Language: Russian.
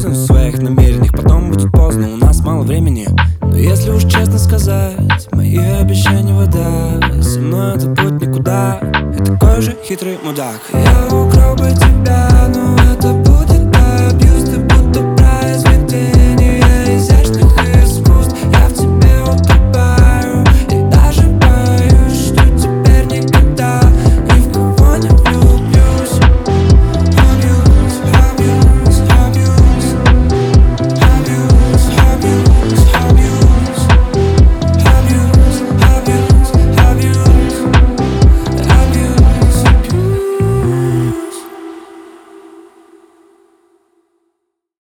признаюсь в своих намерениях, потом будет поздно, у нас мало времени. Но если уж честно сказать, мои обещания вода. Со мной это путь никуда, я такой же хитрый мудак. Я украл бы тебя, но это